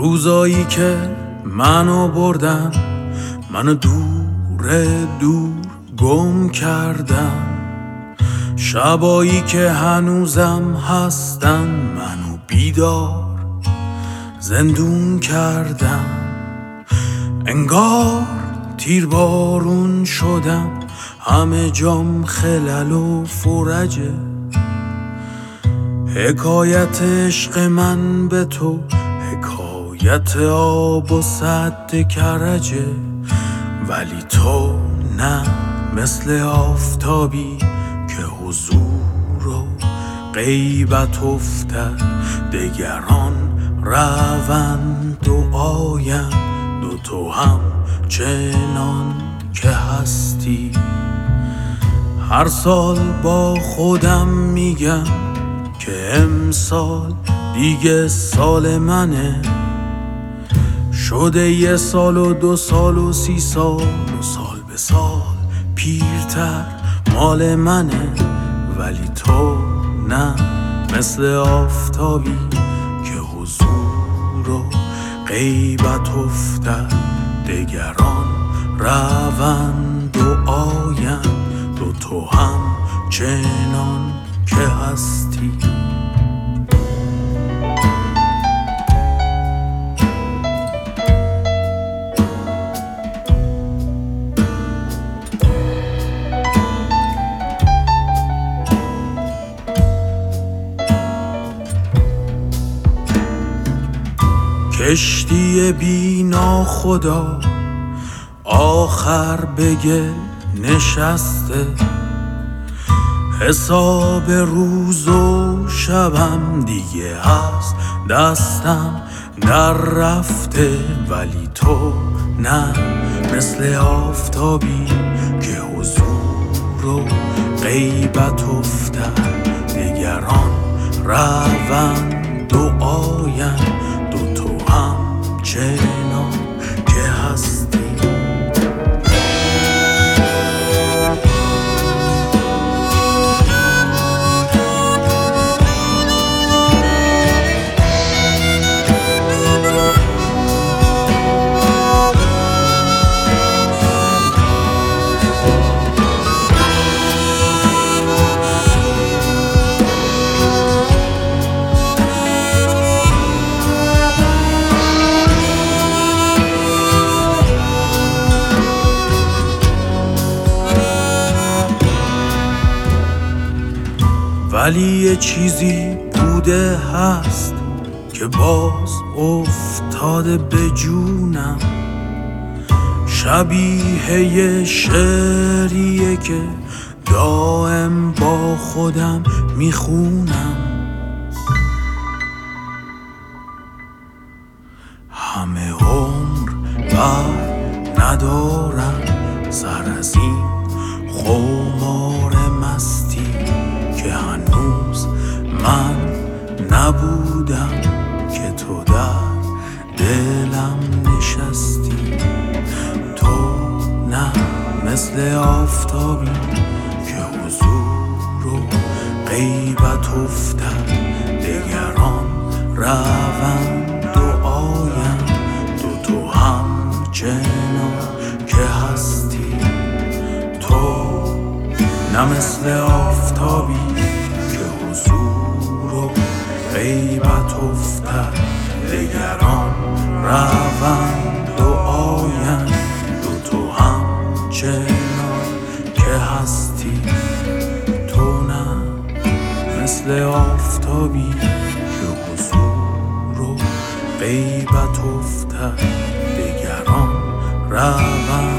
روزایی که منو بردن، منو دور دور گم کردن، شبایی که هنوزم هستن منو بیدار زندون کردن. انگار تیر بارون شدم، همه جام خلل و فرجه. حکایت عشق من به تو حکایت آب و سد کرجه، ولی تو نه، مثل آفتابی که حضور و غیبت افتد. دگران روند و آیند و تو هم چنان که هستی. هر سال با خودم میگم که امسال دیگه سال منه، شده 1 سال و 2 سال و 30 سال و سال به سال پیرتر مال منه. ولی تو نه، مثل آفتابی که حضور و غیبت افتد. دگران روند و آیند و تو هم چنان که هستی. کشتی بی ناخدا آخر به گل نشسته، حساب روز و شبم دیگه از دستم در رفته. ولی تو نه، مثل آفتابی که حضور و غیبت افتد. دگران روند و آیند و تو هم چنان که هستی. ولی یه چیزی بوده هست که باز افتاده به جونم، شبیه یه شعریه که دائم با خودم میخونم. همه عمر بر ندارم سر از این خمار مستی که هنوز من نبودم که تو در دلم نشستی. تو نه، مثل آفتابی که حضور و غیبت افتد. دگران روند و آیند و تو هم چنان که هستی. تو نه، مثل آفتابی که حضور و غیبت افتد. دگران روند و آیند و تو هم چنان که هستی. تو نه، مثل آفتابی که حضور و غیبت افتد. دگران روند